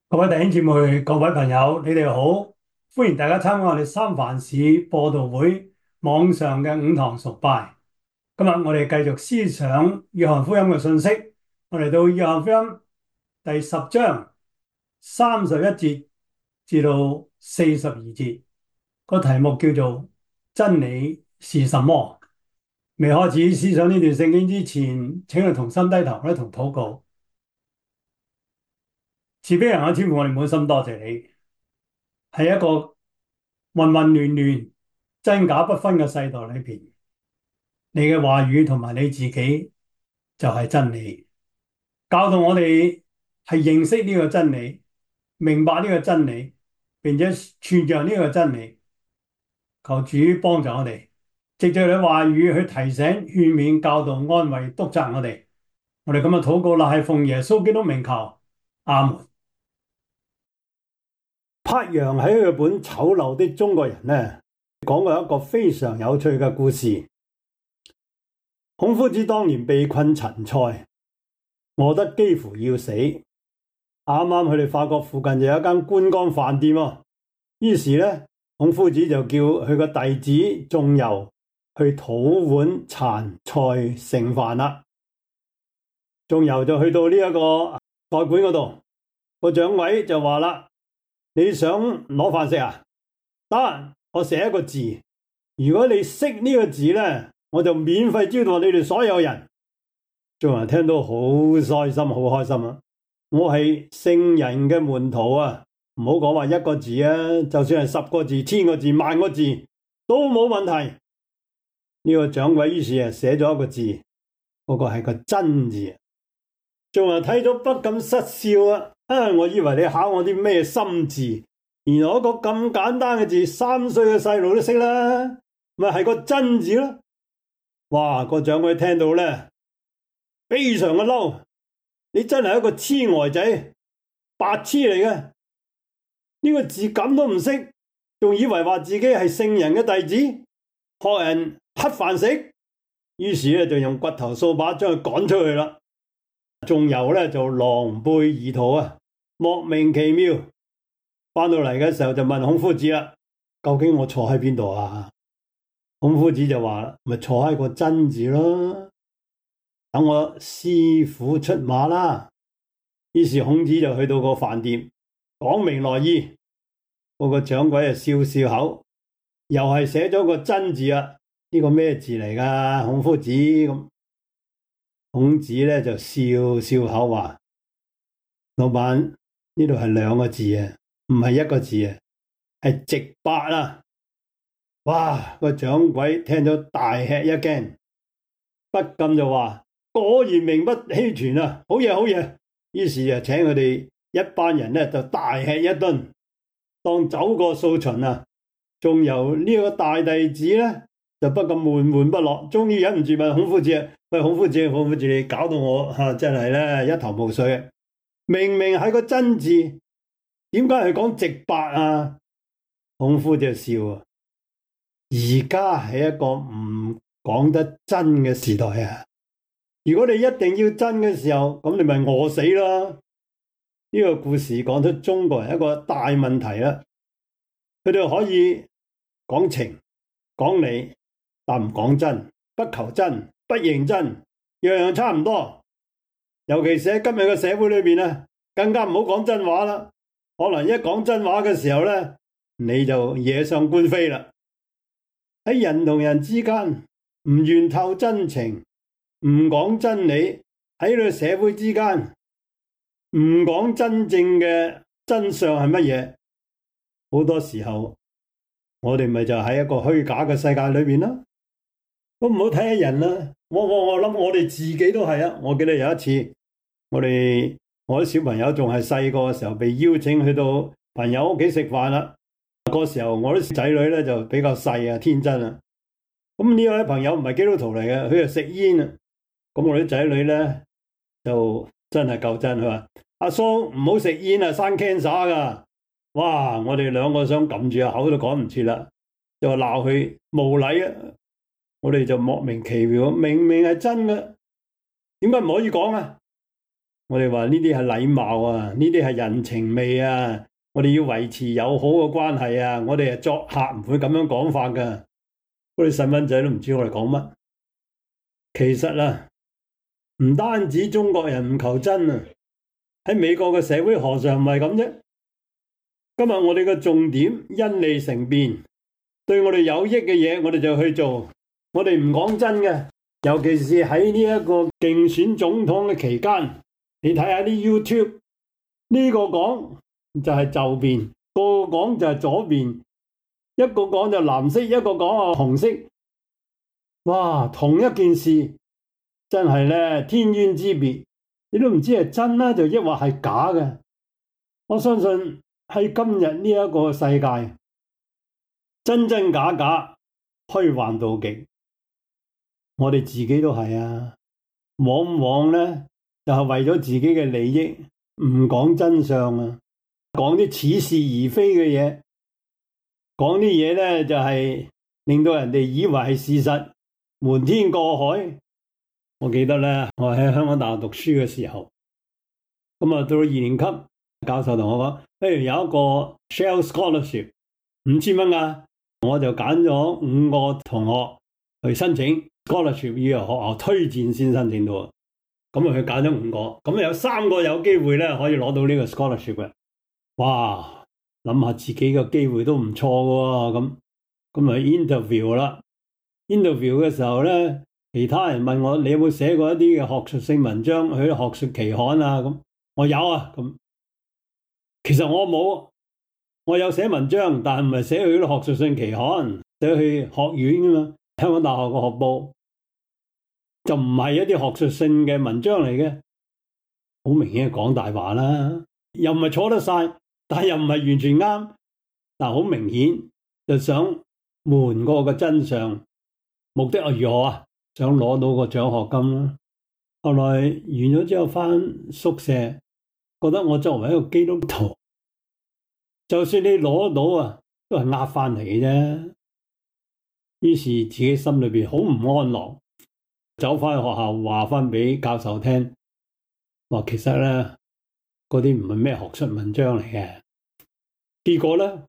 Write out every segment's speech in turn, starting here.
各位弟兄姊妹、各位朋友，你哋好！歡迎大家參加我哋三藩市播道會網上嘅午堂崇拜。今日我哋繼續思想約翰福音嘅信息，我哋到約翰福音第10章31節至到42節，個題目叫做真理是什麼？未開始思想呢段聖經之前，請你同心低頭，一同禱告。慈悲人嘅天父，我哋滿心多謝你。係一個混混亂亂、真假不分嘅世代裏邊，你嘅話語同埋你自己就係真理，教導我哋係認識呢個真理，明白呢個真理，並且傳揚呢個真理。求主幫助我哋，藉着你話語去提醒、勸勉、教導、安慰、督責我哋。我哋咁樣禱告啦，係奉耶穌基督名求，阿門。柏楊喺佢本《醜陋的中國人》呢，講過一個非常有趣嘅故事。孔夫子當年被困陳蔡，餓得幾乎要死。啱啱佢哋法國附近就有一間觀光飯店喎，於是呢，孔夫子就叫佢個弟子仲由去討碗殘菜剩飯啦。仲由就去到呢一個菜館嗰度，個掌櫃就話啦：你想攞飯食啊？得，我寫一個字，如果你識呢個字呢，我就免費招待你哋所有人。眾人聽到好開心，好開心啊！我係聖人嘅門徒啊，唔好講話一個字啊，就算係10個字、1000個字、10000個字都冇問題。呢個掌櫃於是啊寫咗一個字，嗰個係個真字。眾人睇咗不敢失笑啊！我以為你考我啲咩心字，原來一個咁簡單嘅字，3歲嘅細路都識啦，咪係個真字咯。哇！個掌櫃聽到咧，非常嘅嬲，你真係一個痴呆仔，白痴嚟嘅，呢個字咁都唔識，仲以為話自己係聖人嘅弟子，學人乞飯食，於是咧就用骨頭掃把將佢趕出去啦。仲有咧就狼狽而逃啊，莫名其妙。翻到嚟嘅時候就問孔夫子啦：究竟我錯喺邊度啊？孔夫子就話啦：咪錯喺個真字咯，等我師傅出馬啦。於是孔子就去到個飯店，講明來意。嗰個掌櫃就笑笑口，又係寫咗個真字啊！呢個咩字嚟噶？孔夫子咁。孔子咧就笑笑口話：老闆，呢度係2個字啊，唔係1個字啊，係直白啊！哇！個掌櫃聽咗大吃一驚，不禁就話：果然名不虛傳啊！好嘢，好嘢！於是就請佢哋一班人咧就大吃一頓，當走過數巡啊！仲由呢個大弟子咧就不禁悶悶不樂，終於忍唔住問孔夫子：喂，孔夫子，孔夫子，你搞到我真係咧一頭霧水。明明係個真字，點解係講直白啊？孔夫子就笑啊！而家係一個唔講得真嘅時代啊！如果你一定要真嘅時候，咁你咪餓死啦！呢個故事講出中國人一個大問題啦。佢哋可以講情講理，但唔講真，不求真，不認真，樣樣差唔多。尤其是喺今日嘅社會裏邊啊，更加唔好講真話啦。可能一講真話嘅時候咧，你就惹上官非啦。喺人同人之間唔願透真情，唔講真理，喺呢個社會之間唔講真正嘅真相係乜嘢？好多時候我哋咪就喺一個虛假嘅世界裏邊啦。咁唔好睇下人啦，我諗我哋自己都係啊。我記得有一次，我啲小朋友仲係細個嘅時候，被邀請去到朋友屋企食飯啦。嗰時候我啲仔女咧就比較細啊，天真啊。咁呢位朋友唔係基督徒嚟嘅，佢就食煙啊。咁我啲仔女咧就真係夠真，佢話：阿叔唔好食煙啊，生 cancer 噶。哇！我哋2個想撳住個口都講唔切啦，就話鬧佢無禮啊！我哋就莫名其妙，明明係真嘅，點解唔可以講啊？ 我哋話呢啲係禮貌啊，呢啲係人情味啊，我哋要維持友好嘅關係啊，我哋係作客唔會咁樣講法㗎。嗰啲細蚊仔都唔知我哋講乜。其實啊，唔單止中國人唔求真啊，喺美國嘅社會何嘗唔係咁啫？今日我哋嘅重點因利成便，對我哋有益嘅嘢我哋就去做，我哋唔講真嘅。尤其是喺呢一個競選總統嘅期間，你睇下啲 YouTube，呢個講就係右邊，個個講就係左邊，一個講就藍色，一個講紅色。哇，同一件事真係咧天淵之別，你都唔知係真啦，就抑或係假嘅。我相信喺今日呢一個世界，真真假假，虛幻到極。我哋自己都係啊，往往咧就係為咗自己嘅利益，唔講真相啊，講啲似是而非嘅嘢，講啲嘢咧就係令到人哋以為係事實。瞞天過海。我記得咧，我喺香港大學讀書嘅時候，咁啊到咗2年級，教授同我講，譬如有一個 Shell Scholarship 5000蚊啊，我就揀咗5個同學去申請 Scholarship， 要由學校推薦先申請到，咁啊佢揀咗5個，咁有3個有機會咧可以攞到呢個 Scholarship 嘅。哇，諗下自己嘅機會都唔錯嘅，咁咪 interview 啦。interview 嘅時候咧，其他人問我你有冇寫過一啲嘅學術性文章去學術期刊啊？咁我有啊。咁其實我冇，我有寫文章，但係唔係寫去啲學術性期刊，寫去學院噶嘛，香港大學個學報，就唔係一啲學術性嘅文章嚟嘅。好明顯係講大話啦，又唔係錯得晒，但係又唔係完全啱，但係好明顯就想瞞過個真相。目的係如何啊？想攞到個獎學金啦。後來完咗之後返宿舍，覺得我作為一個基督徒，就算你攞到啊，都係呃返嚟嘅啫。於是自己心裏邊好唔安樂，走返去學校話返俾教授聽，話其實咧嗰啲唔係咩學術文章嚟嘅。結果咧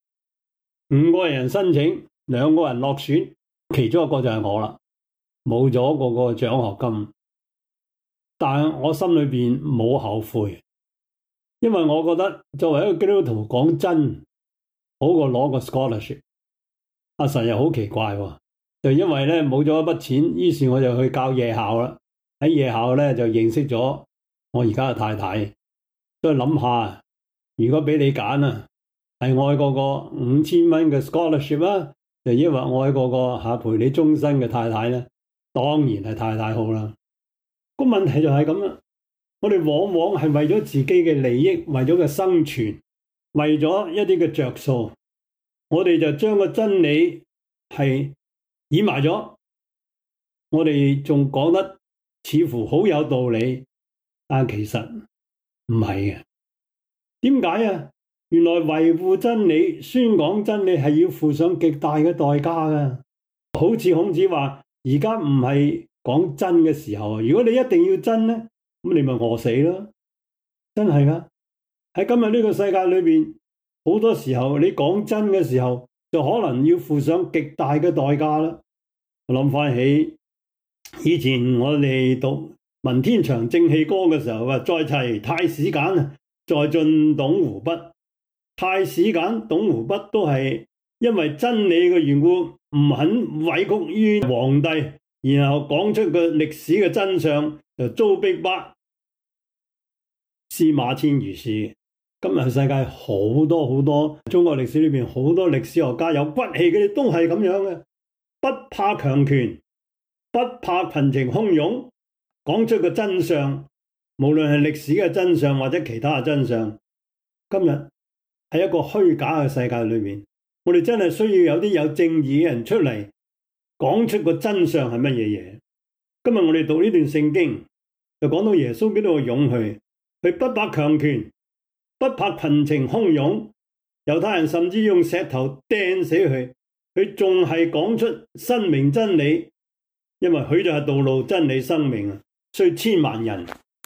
，5個人申請，2個人落選。其中一個就係我啦，冇咗嗰個獎學金，但我心裏邊冇後悔，因為我覺得作為一個基督徒講真，好過攞個 scholarship。阿神又好奇怪喎，就因為咧冇咗一筆錢，於是我就去教夜校啦。喺夜校咧就認識咗我而家嘅太太。都係諗下，如果俾你揀啊，係愛過個5000蚊嘅 scholarship 啊，就因為愛過個陪你終身嘅太太咧，當然係太太好啦。個問題就係咁啦，我哋往往係為咗自己嘅利益，為咗個生存，為咗一啲嘅着數，我哋就將個真理係掩埋咗。我哋仲講得似乎好有道理，但其實唔係嘅。點解啊？原來維護真理、宣講真理係要付上極大嘅代價嘅。好似孔子話：而家唔係講真嘅時候，如果你一定要真咧，咁你咪餓死咯。真係噶，喺今日呢個世界裏邊，好多時候你講真嘅時候，就可能要付上極大嘅代價啦。我諗翻起以前我哋讀文天祥正氣歌嘅時候，話再齊太史簡，再進董狐筆。太史簡、董狐筆都係因為真理嘅緣故，唔肯委曲於皇帝，然後講出個歷史嘅真相，就遭逼迫。司馬遷如是。今日世界好多中國歷史裏邊好多歷史學家有骨氣嘅，都係咁樣嘅，不怕強權，不怕群情洶湧，講出個真相，無論係歷史嘅真相或者其他嘅真相。今日喺一個虛假嘅世界裏面，我哋真係需要有啲有正義嘅人出嚟講出個真相係乜嘢嘢。今日我哋讀呢段聖經，就講到耶穌基督嘅勇氣，佢不怕強權，不怕群情洶湧。猶太人甚至用石頭掟死佢，佢仲係講出申明真理，因為佢就係道路、真理、生命，所以千萬人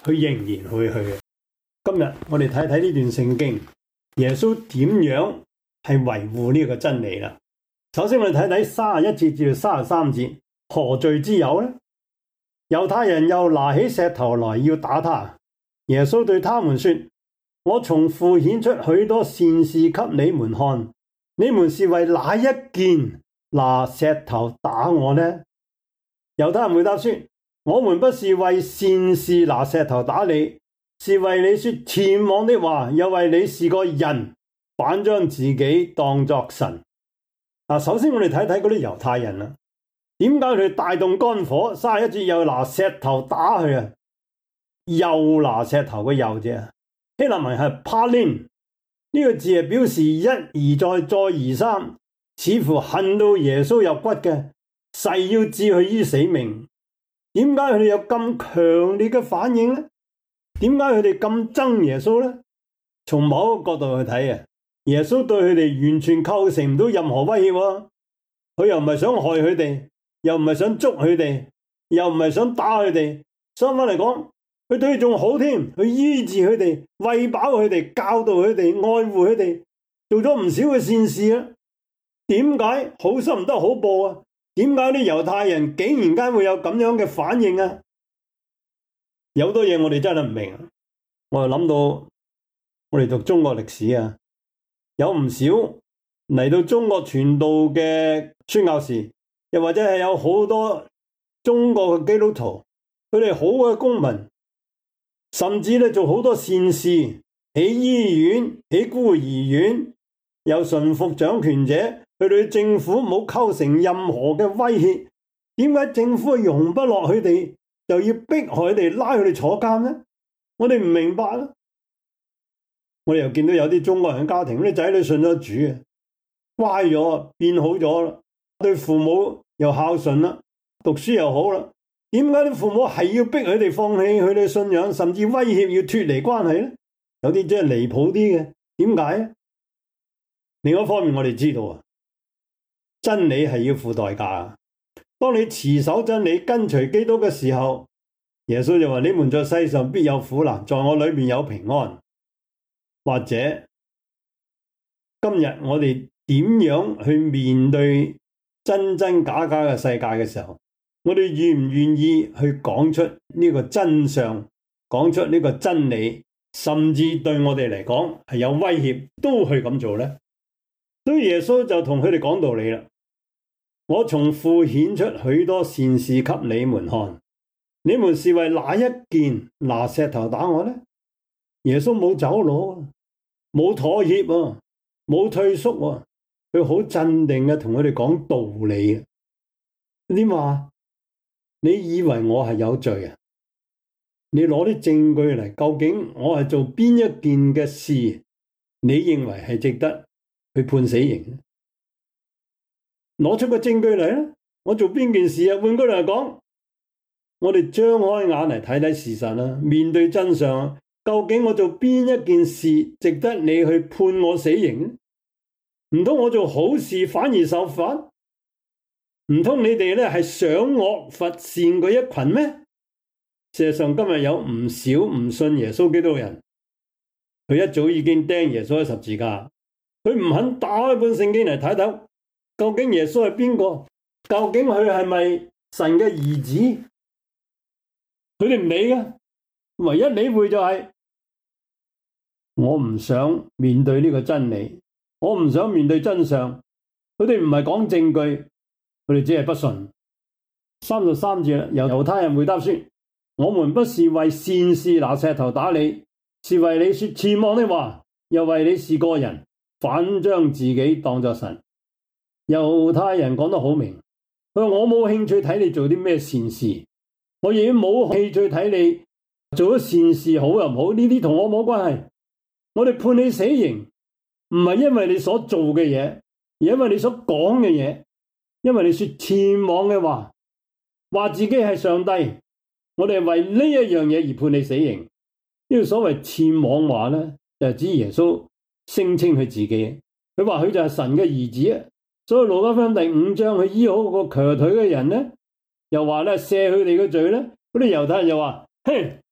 佢仍然會去嘅。今日我哋睇睇呢段聖經，耶穌點樣係維護呢個真理啦。首先我哋睇睇31節至到33節，何罪之有呢？猶太人又拿起石頭來要打他。耶穌對他們說：我從父顯出許多善事給你們看，你們是為哪一件拿石頭打我呢？猶太人回答說：我們不是為善事拿石頭打你，是為你說僭妄的話，又為你是個人，反將自己當作神。首先我哋睇睇嗰啲猶太人啦，點解佢哋大動肝火？31節又拿石頭打佢啊！又拿石頭嘅又字啊，希臘文係 palin 呢個字係表示一而再，再而三，似乎恨到耶穌入骨嘅，誓要置佢於死命。點解佢哋有咁強烈嘅反應呢？點解佢哋咁憎耶穌呢？從某一個角度去睇啊，耶穌對佢哋完全構成唔到任何威脅，佢又唔係想害佢哋，又唔係想捉佢哋，又唔係想打佢哋。相反嚟講，佢對佢仲好添，佢醫治佢哋，餵飽佢哋，教導佢哋，愛護佢哋，做咗唔少嘅善事啊。點解好心唔得好報啊？點解啲猶太人竟然間會有咁樣嘅反應啊？有好多嘢我哋真係唔明。我就諗到我哋讀中國歷史啊，有唔少嚟到中國傳道嘅宣教士，又或者係有好多中國嘅基督徒，佢哋好嘅公民，甚至咧做好多善事，起醫院、起孤兒院，又順服掌權者，佢哋對政府冇構成任何嘅威脅。點解政府容不落佢哋，就要逼害佢哋，拉佢哋坐監呢？我哋唔明白啦。我哋又見到有啲中國人家庭，啲仔女信咗主啊，乖咗，變好咗啦，對父母又孝順啦，讀書又好啦。點解啲父母係要逼佢哋放棄佢哋信仰，甚至威脅要脫離關係呢？有啲真係離譜啲嘅，點解呢？另一方面，我哋知道啊，真理係要付代價。當你持守真理、跟隨基督嘅時候，耶穌就話：你們在世上必有苦難，在我裏面有平安。或者今日我哋點樣去面對真真假假嘅世界嘅時候，我哋願唔願意去講出呢個真相，講出呢個真理，甚至對我哋嚟講係有威脅，都去咁做呢？所以耶穌就同佢哋講道理啦。我從父顯出許多善事給你們看，你們是為哪一件拿石頭打我呢？耶穌冇走佬，冇妥協，冇退縮，佢好鎮定嘅同佢哋講道理。點話？你以為我係有罪啊？你攞啲證據嚟，究竟我係做邊一件嘅事，你認為係值得去判死刑？攞出個證據嚟啦！我做邊件事啊？換句嚟講，我哋張開眼嚟睇睇事實啦，面對真相，究竟我做邊一件事值得你去判我死刑？唔通我做好事反而受罰？唔通你哋咧係賞惡罰善嗰一群咩？事實上今日有唔少唔信耶穌基督嘅人，佢一早已經釘耶穌喺十字架，佢唔肯打開本聖經嚟睇睇，究竟耶穌係邊個？究竟佢係咪神嘅兒子？佢哋唔理嘅，唯一理會就係我唔想面對呢個真理，我唔想面對真相。佢哋唔係講證據，佢哋只係不信。33節，猶太人回答說：我們不是為善事拿石頭打你，是為你說僭妄的話，又為你是個人，反將自己當作神。猶太人講得好明，佢話我冇興趣睇你做啲咩善事，我亦冇興趣睇你做咗善事好又唔好，呢啲同我冇關係。我哋判你死刑，唔係因為你所做嘅嘢，而因為你所講嘅嘢，因為你說僭妄嘅話，話自己係上帝，我哋係為呢一樣嘢而判你死刑。呢個所謂僭妄話呢，就係指耶穌聲稱佢自己，佢話佢就係神嘅兒子啊。所以路加福音第5章，佢醫好個瘸腿嘅人呢，又話咧赦佢哋嘅罪咧，嗰啲猶太人又話：嘿，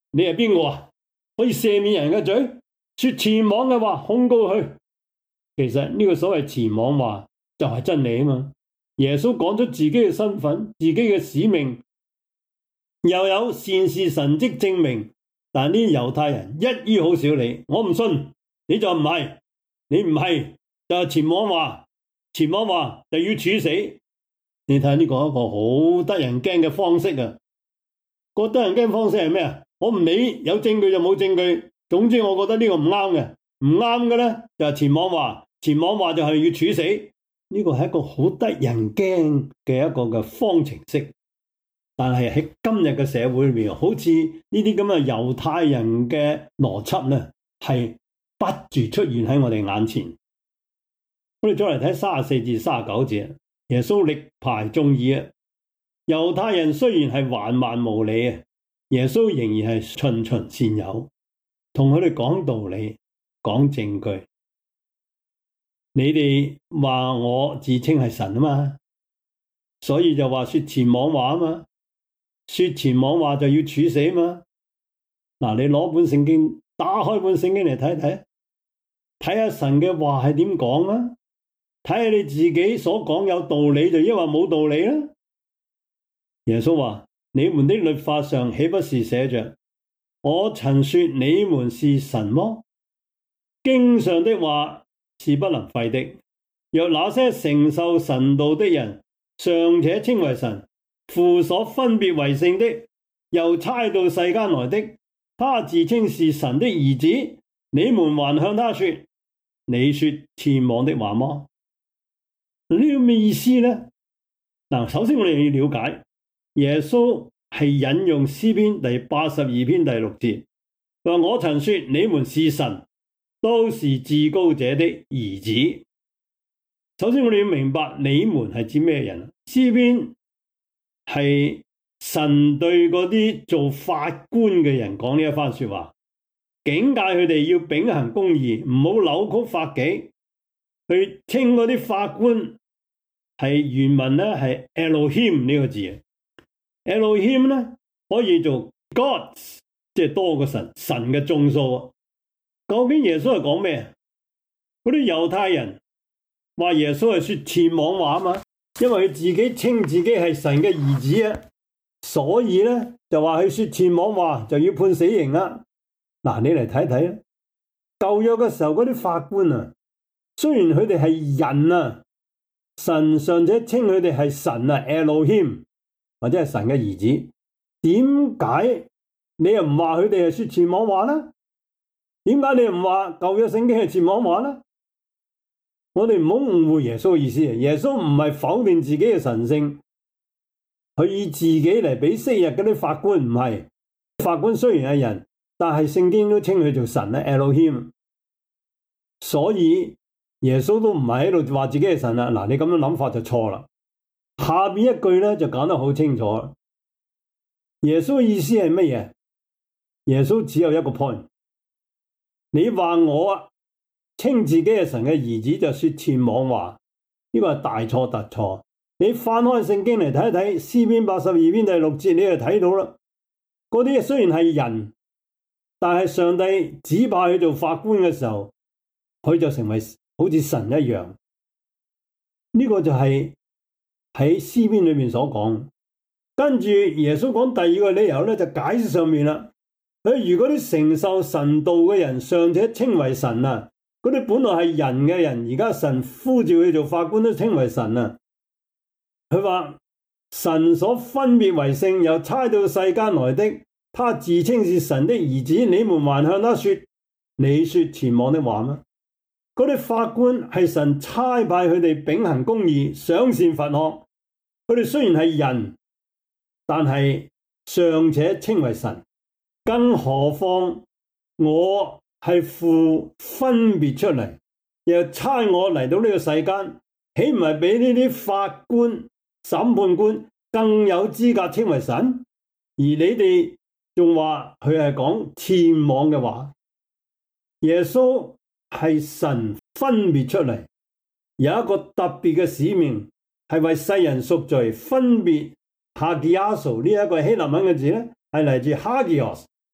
你係邊個啊？可以赦免人嘅罪，說僭妄嘅話控告佢。其實呢個所謂僭妄話就係真理啊嘛。耶穌講出自己嘅身份、自己嘅使命，又有善事神蹟證明，但呢啲猶太人一於好少理。我唔信，你就唔係，你唔係就係僭妄話，僭妄話就要處死。你睇呢個一個好得人驚嘅方式啊！個得人驚方式係咩啊？我唔理，有證據就冇證據，總之我覺得呢個唔啱嘅，唔啱嘅咧就係僭妄話，僭妄話就係要處死。呢個係一個好得人驚嘅一個嘅方程式，但係喺今日嘅社會裏面，好似呢啲咁嘅猶太人嘅邏輯咧，係不住出現喺我哋眼前。我哋再嚟睇34至39節，耶穌力排眾議啊！猶太人雖然係橫蠻無理啊，耶穌仍然係循循善誘，同佢哋講道理、講證據。你哋話我自稱係神啊嘛，所以就話說僭妄話啊嘛，說僭妄話就要處死啊嘛。嗱，你攞本聖經，打開本聖經嚟睇睇，睇下神嘅話係點講啊，睇下你自己所講有道理就抑或冇道理啦。耶穌話：你們的律法上豈不是寫着，我曾說你們是神麼？經上的話是不能廢的。若那些承受神道的人尚且稱為神，父所分別為聖的，又差到世間來的，他自稱是神的兒子，你們還向他說：你說僭妄的話麼？呢個咩意思呢？嗱，首先我哋要了解，耶穌係引用詩篇第82篇第6節，話我曾說你們是神，都是至高者的兒子。首先我哋要明白你們係指咩人？詩篇係神對嗰啲做法官嘅人講呢一番說話，警戒佢哋要秉行公義，唔好扭曲法紀，去稱嗰啲法官係原文咧係 Elohim 呢個字。Elohim 咧可以做 gods， 即係多個神，神嘅眾數。究竟耶穌係講咩？嗰啲猶太人話耶穌係說僭妄話啊嘛，因為佢自己稱自己係神嘅兒子啊，所以咧就話佢說僭妄話就要判死刑啦。嗱，你嚟睇睇啊，舊約嘅時候嗰啲法官啊，雖然佢哋係人啊，神尚且稱佢哋係神啊 Elohim 或者係神嘅兒子，點解你又唔話佢哋係說僭妄話呢？點解你又唔話舊約聖經係僭妄話呢？我哋唔好誤會耶穌嘅意思啊！耶穌唔係否定自己嘅神性，佢以自己嚟比昔日嗰啲法官，唔係。法官雖然係人，但係聖經都稱佢做神啊 Elohim， 所以耶穌都唔係喺度話自己係神啦。嗱，你咁樣諗法就錯啦。下邊一句咧就講得好清楚，耶穌嘅意思係乜嘢？耶穌只有一個 point， 你話我啊稱自己係神嘅兒子就說僭妄話，呢個係大錯特錯。你翻開聖經嚟睇一睇，詩篇82篇第6節，你就睇到啦。嗰啲雖然係人，但係上帝指派佢做法官嘅時候，佢就成為好似神一樣。呢個就係喺詩篇裏面所講。跟住耶穌講第二個理由咧，就解釋上面啦。如果啲承受神道嘅人尚且稱為神啊，嗰啲本來係人嘅人，而家神呼召佢做法官都稱為神啊。佢話神所分別為聖，又差到世間來的，他自稱是神的兒子，你們還向他說：你說僭妄的話嗎？嗰啲法官係神差派佢哋秉行公義、賞善罰惡。佢哋雖然係人，但係尚且稱為神。更何況我係父分別出嚟，又差我嚟到呢個世間，豈唔係比呢啲法官、審判官更有資格稱為神？而你哋仲話佢係講僭妄嘅話。耶穌係神分別出嚟，有一個特別嘅使命，係為世人贖罪。分別 hagiaso 呢一個希臘文嘅字咧，係嚟自 hagios。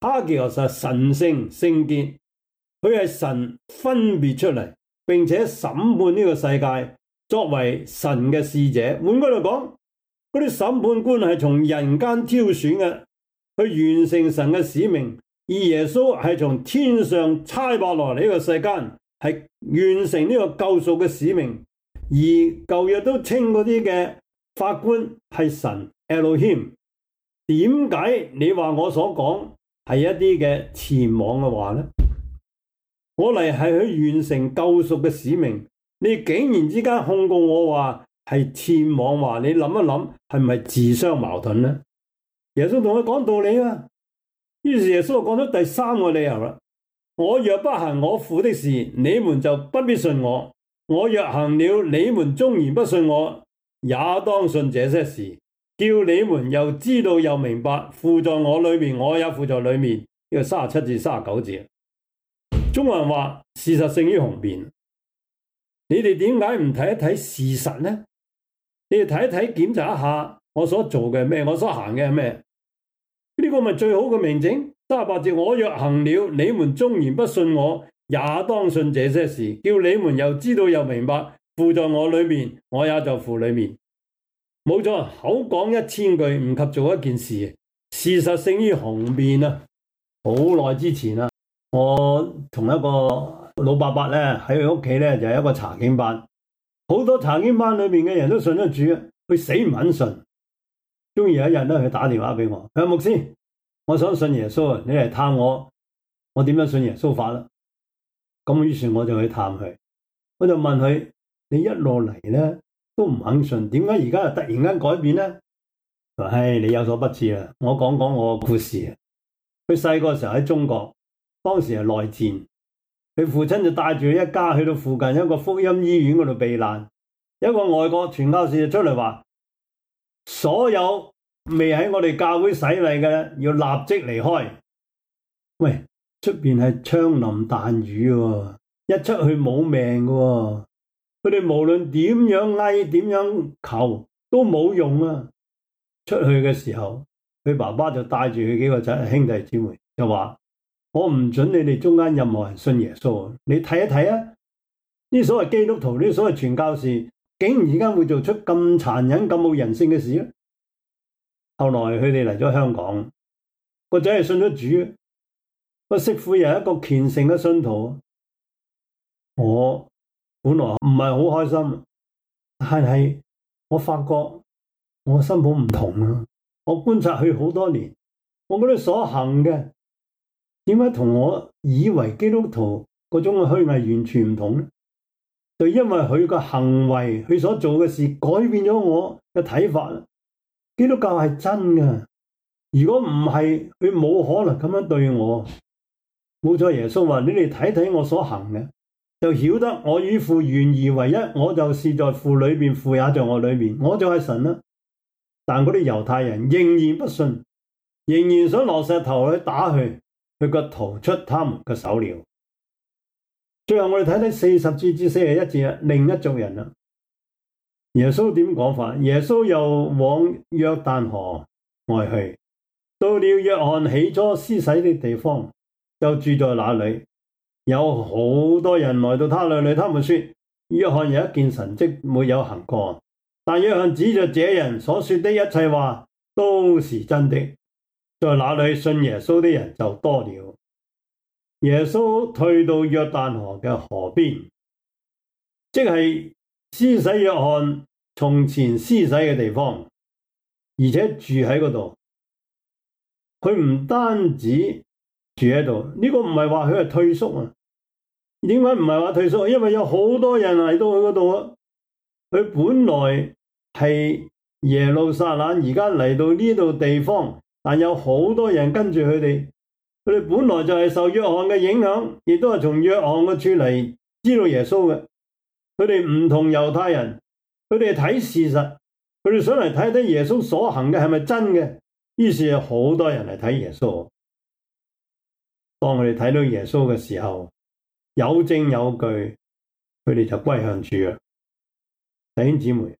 他其實神聖聖潔，佢係神分別出嚟，並且審判呢個世界，作為神嘅使者。換句嚟講，嗰啲審判官係從人間挑選嘅，去完成神嘅使命。而耶穌係從天上差派落嚟呢個世間，係完成呢個救贖嘅使命。而舊約都稱嗰啲嘅法官係神 Elohim。點解你話我所講係一啲嘅僭妄嘅話呢？我嚟係去完成救贖嘅使命，你竟然之間控告我話係僭妄話，你諗一諗係咪自相矛盾呢？耶穌同佢講道理啊！於是耶穌講咗第三個理由啦：我若不行我父的事，你們就不必信我；我若行了，你們縱然不信我，也當信這些事，叫你們又知道又明白，父在我裏面，我也父在裏面。呢個37至39節。中國人話事實勝於雄辯，你哋點解唔睇一睇事實呢？你哋睇一睇，檢查一下我所做嘅咩，我所行嘅係咩？呢個咪最好嘅明證。38節，我若行了，你們縱然不信我，也當信這些事，叫你們又知道又明白，父在我裏面，我也在父裏面。冇錯，口講1000句唔及做一件事，事實勝於雄辯啊！好耐之前啊，我同一個老伯伯咧喺佢屋企咧就係一個查經班，好多查經班裏面嘅人都信咗主，佢死唔肯信。終於有一日咧，佢打電話俾我，佢話牧師，我想信耶穌啊，你嚟探我，我點樣信耶穌法啦？咁於是我就去探佢，我就問佢：你一路嚟咧都唔肯信，點解而家又突然間改變咧？佢話：唉，你有所不知啦，我講講我個故事啊。佢細個時候喺中國，當時係內戰，佢父親就帶住佢一家去到附近一個福音醫院嗰度避難，有一個外國傳教士就出嚟話：所有未喺我哋教會洗禮嘅，要立即離開。喂，出邊係槍林彈雨嘅，一出去冇命嘅，佢哋無論點樣嗌，點樣求都冇用啊！出去嘅時候，佢爸爸就帶住佢幾個仔兄弟姊妹，就話：我唔准你哋中間任何人信耶穌。你睇一睇啊，呢所謂基督徒，呢所謂傳教士，竟然而家會做出咁殘忍、咁冇人性嘅事啊！後來佢哋嚟咗香港，個仔係信咗主，個媳婦又係一個虔誠嘅信徒。我本來唔係好開心，但係我發覺我心抱唔同啊！我觀察佢好多年，我覺得所行嘅點解同我以為基督徒嗰種嘅虛偽完全唔同呢？就因為佢嘅行為，佢所做嘅事改變咗我嘅睇法。基督教係真嘅，如果唔係，佢冇可能咁樣對我。冇錯，耶穌話：你哋睇睇我所行嘅，就曉得我與父原而為一，我就是在父裏面，父也在我裏面，我就係神啦。但嗰啲猶太人仍然不信，仍然想攞石頭去打佢，佢個逃出他們嘅手了。最後我哋睇睇40節至41節另一族人啦。耶穌點講法？耶穌又往約旦河外去，到了約翰起初施洗的地方，就住在那裏。有好多人來到他那裏，他們說：約翰有一件神蹟沒有行過。但約翰指着這人所說的一切話都是真的，在那裏信耶穌的人就多了。耶穌退到約旦河嘅河邊，即係施洗約翰從前施洗嘅地方，而且住喺嗰度。佢唔單止住喺度，呢個唔係話佢係退縮啊。點解唔係話退縮？因為有好多人嚟到佢嗰度啊。佢本來係耶路撒冷，而家嚟到呢度地方，但有好多人跟住佢哋。佢哋本來就係受約翰嘅影響，亦都係從約翰嘅處嚟知道耶穌嘅。佢哋唔同猶太人，佢哋睇事實，佢哋想嚟睇睇耶穌所行嘅係咪真嘅。於是有好多人嚟睇耶穌。當佢哋睇到耶穌嘅時候，有證有據，佢哋就歸向主啊！弟兄姊妹，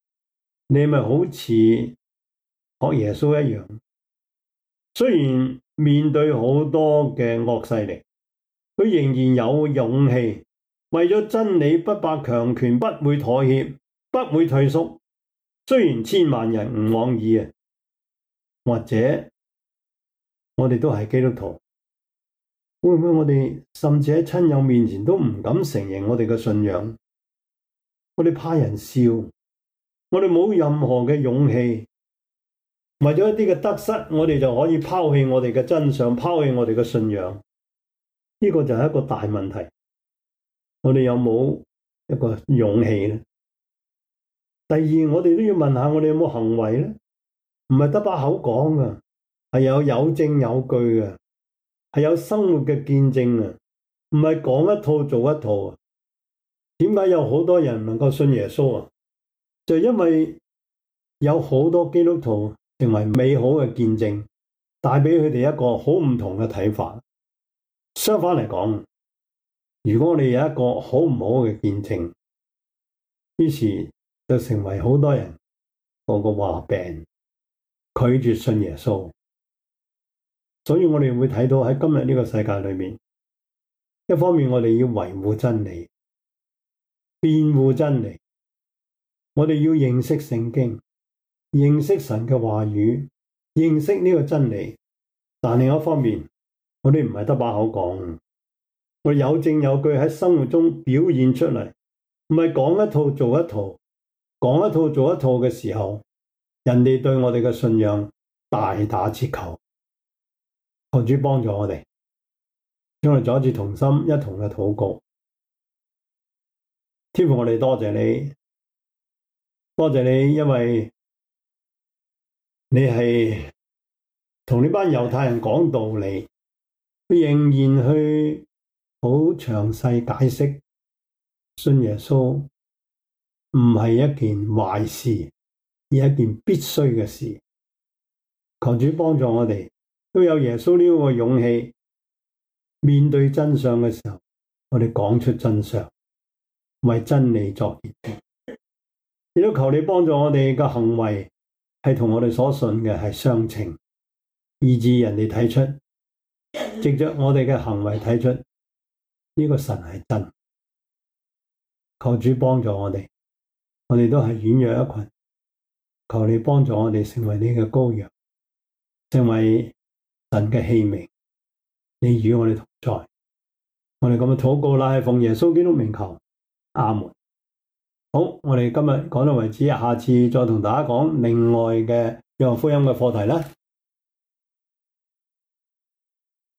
你咪好似學耶穌一樣，雖然面對好多嘅惡勢力，佢仍然有勇氣，為咗真理不怕強權，不會妥協，不會退縮。雖然千萬人唔往意啊，或者我哋都係基督徒，會唔會我哋甚至喺親友面前都唔敢承認我哋嘅信仰？我哋怕人笑，我哋冇任何嘅勇氣，為咗一啲嘅得失，我哋就可以拋棄我哋嘅真相，拋棄我哋嘅信仰。呢個就係一個大問題。我哋有冇一個勇氣呢？第二，我哋都要問下我哋有冇行為呢？唔係得把口講㗎，係有證有據嘅，係有生活嘅見證啊，唔係講一套做一套啊。點解有好多人能夠信耶穌啊？就因為有好多基督徒成為美好嘅見證，帶俾佢哋一個好唔同嘅睇法。相反嚟講，如果我哋有一個好唔好嘅見證，於是就成為好多人個個話病，拒絕信耶穌。所以我哋會睇到喺今日呢個世界裏面，一方面我哋要維護真理，辯護真理，我哋要認識聖經，認識神嘅話語，認識呢個真理。但另一方面，我哋唔係得把口講，我哋有證有據喺生活中表現出嚟，唔係講一套做一套，講一套做一套嘅時候，人哋對我哋嘅信仰大打折扣。求主幫助我哋，將來再一次同心一同嘅禱告。天父，我哋多謝你，多謝你，因為你係同呢班猶太人講道理，佢仍然去好詳細解釋，信耶穌唔係一件壞事，而係一件必須嘅事。求主幫助我哋，都有耶穌呢個勇氣，面對真相嘅時候，我哋講出真相，為真理作見證。亦都求你幫助我哋嘅行為係同我哋所信嘅係相稱，以致人哋睇出，藉着我哋嘅行為睇出呢個神係真。求主幫助我哋，我哋都係軟弱一群，求你幫助我哋成為你嘅羔羊，成為神嘅器皿，你與我哋同在。我哋咁樣禱告啦，係奉耶穌基督名求，阿門。好，我哋今日講到為止，下次再同大家講另外嘅約翰福音嘅課題啦。